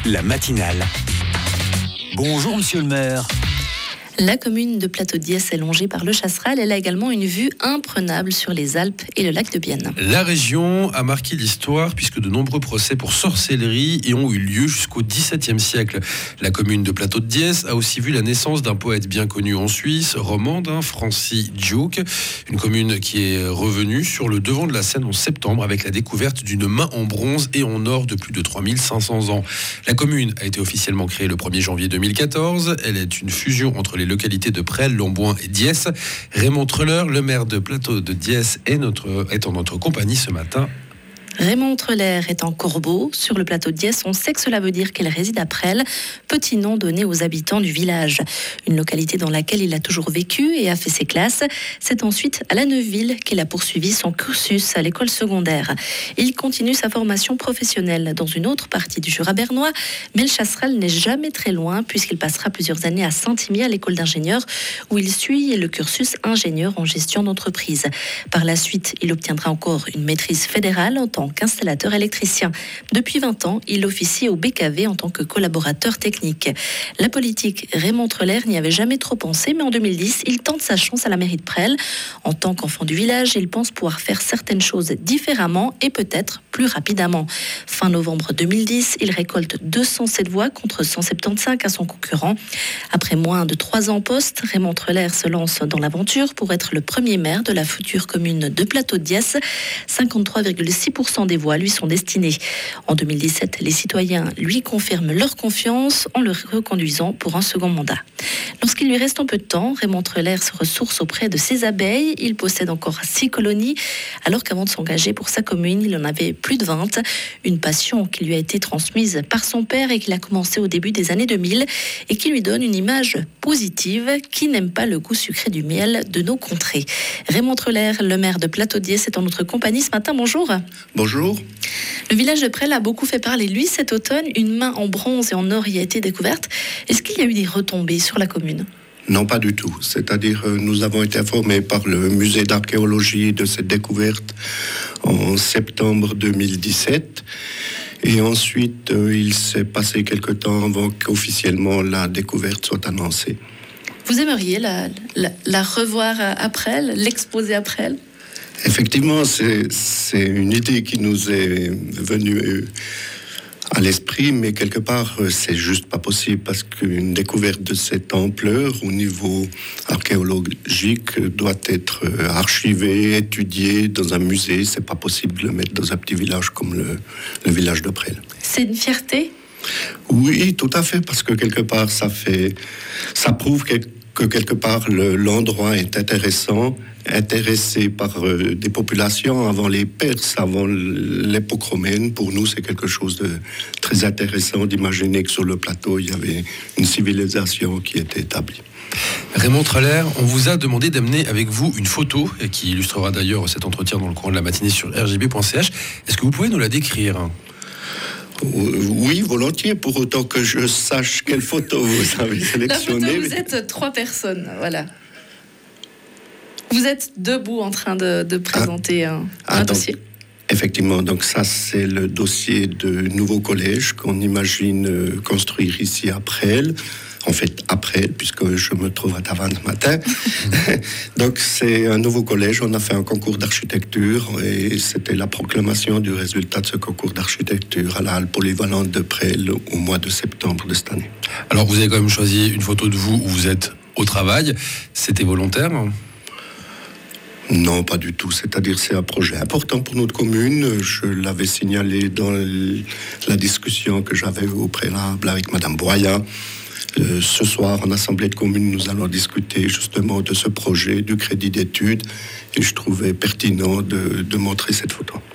la matinale. Bonjour monsieur le maire. La commune de Plateau-de-Diesse est longée par le Chasseral. Elle a également une vue imprenable sur les Alpes et le lac de Bienne. La région a marqué l'histoire puisque de nombreux procès pour sorcellerie ont eu lieu jusqu'au XVIIe siècle. La commune de Plateau-de-Diesse a aussi vu la naissance d'un poète bien connu en Suisse, romande, Francis Djouk. Une commune qui est revenue sur le devant de la scène en septembre avec la découverte d'une main en bronze et en or de plus de 3500 ans. La commune a été officiellement créée le 1er janvier 2014. Elle est une fusion entre les localités de Presles, Lomboing et Diesse. Raymond Treller, le maire de Plateau-de-Diesse, est en notre compagnie ce matin. Raymond Treller est en Corbeau, sur le plateau de Diesse. On sait que cela veut dire qu'il réside à Presles, petit nom donné aux habitants du village. Une localité dans laquelle il a toujours vécu et a fait ses classes. C'est ensuite à La Neuville qu'il a poursuivi son cursus à l'école secondaire. Il continue sa formation professionnelle dans une autre partie du Jura bernois, mais le Chasseral n'est jamais très loin puisqu'il passera plusieurs années à Saint-Imier à l'école d'ingénieurs où il suit le cursus ingénieur en gestion d'entreprise. Par la suite, il obtiendra encore une maîtrise fédérale en tant qu'installateur électricien. Depuis 20 ans, il officie au BKV en tant que collaborateur technique. La politique, Raymond Treller n'y avait jamais trop pensé, mais en 2010, il tente sa chance à la mairie de Presles. En tant qu'enfant du village, il pense pouvoir faire certaines choses différemment et peut-être plus rapidement. Fin novembre 2010, il récolte 207 voix contre 175 à son concurrent. Après moins de 3 ans en poste, Raymond Treller se lance dans l'aventure pour être le premier maire de la future commune de Plateau-de-Diesse. 53,6% des voix lui sont destinées. En 2017, les citoyens lui confirment leur confiance en le reconduisant pour un second mandat. Lorsqu'il lui reste un peu de temps, Raymond Treller se ressource auprès de ses abeilles. Il possède encore 6 colonies, alors qu'avant de s'engager pour sa commune, il en avait plus de 20. Une passion qui lui a été transmise par son père et qu'il a commencé au début des années 2000 et qui lui donne une image positive qui n'aime pas le goût sucré du miel de nos contrées. Raymond Treller, le maire de Plateau-de-Diesse, est en notre compagnie ce matin. Bonjour. Bonjour. Le village de Presles a beaucoup fait parler de lui cet automne. Une main en bronze et en or y a été découverte. Est-ce qu'il y a eu des retombées sur la commune ? Non, pas du tout. C'est-à-dire, nous avons été informés par le musée d'archéologie de cette découverte en septembre 2017. Et ensuite, il s'est passé quelque temps avant qu'officiellement la découverte soit annoncée. Vous aimeriez la revoir à Presles, l'exposer à Presles ? Effectivement, c'est une idée qui nous est venue à l'esprit, mais quelque part, c'est juste pas possible parce qu'une découverte de cette ampleur au niveau archéologique doit être archivée, étudiée dans un musée. C'est pas possible de le mettre dans un petit village comme le village de Presles. C'est une fierté ? Oui, tout à fait, parce que quelque part, ça prouve que quelque part l'endroit est intéressé par des populations avant les Perses, avant l'époque romaine. Pour nous, c'est quelque chose de très intéressant d'imaginer que sur le plateau, il y avait une civilisation qui était établie. Raymond Treller, on vous a demandé d'amener avec vous une photo qui illustrera d'ailleurs cet entretien dans le courant de la matinée sur rjb.ch. Est-ce que vous pouvez nous la décrire ? Oui, volontiers, pour autant que je sache quelle photo vous avez sélectionnée. La photo, vous êtes 3 personnes, voilà. Vous êtes debout en train de présenter un dossier. Effectivement, donc ça c'est le dossier de nouveau collège qu'on imagine construire ici à Presles. En fait, après, puisque je me trouve à Tavannes ce matin. Donc, c'est un nouveau collège. On a fait un concours d'architecture et c'était la proclamation du résultat de ce concours d'architecture à la halle polyvalente de Presles au mois de septembre de cette année. Alors, vous avez quand même choisi une photo de vous où vous êtes au travail. C'était volontaire ? Non, pas du tout. C'est-à-dire, c'est un projet important pour notre commune. Je l'avais signalé dans la discussion que j'avais au préalable avec Madame Broya. Ce soir, en assemblée de communes, nous allons discuter justement de ce projet, du crédit d'études, et je trouvais pertinent de montrer cette photo.